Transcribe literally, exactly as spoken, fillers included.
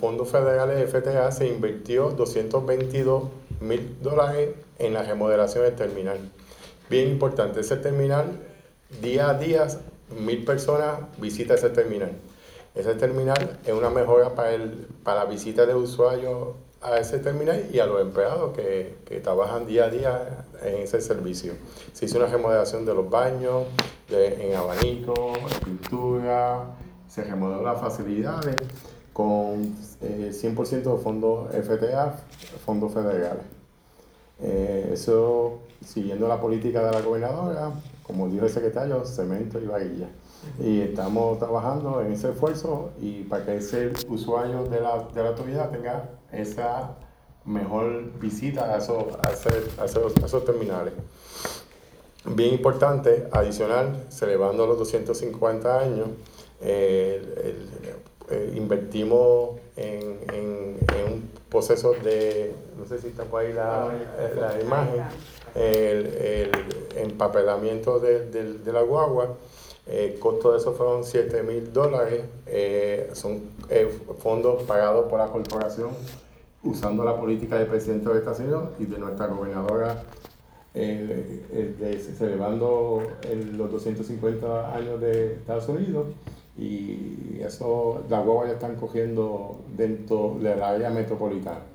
fondos federales F T A se invirtió doscientos veintidós mil dólares en la remodelación del terminal. Bien importante, ese terminal, día a día, mil personas visitan ese terminal. Ese terminal es una mejora para, el, para la visita de usuarios a ese terminal y a los empleados que, que trabajan día a día en ese servicio. Se hizo una remodelación de los baños, de, en abanico, en pintura, se remodeló las facilidades con eh, cien por ciento de fondos F T A, fondos federales. Eh, eso, siguiendo la política de la gobernadora, como dijo el secretario, cemento y varilla. Y estamos trabajando en ese esfuerzo y para que ese usuario de la, de la autoridad tenga esa mejor visita a esos, a ese, a esos, a esos terminales. Bien importante, adicional, celebrando los doscientos cincuenta años, eh, el, el, eh, invertimos en, en, en un proceso de, no sé si está por ahí la, eh, la imagen, el, el empapelamiento de, de, de la guagua. El costo de eso fueron siete mil dólares, eh, son eh, fondos pagados por la corporación usando la política del presidente de Estados Unidos y de nuestra gobernadora, eh, eh, de, celebrando el, los doscientos cincuenta años de Estados Unidos, y eso, las guaguas ya están cogiendo dentro del área metropolitana.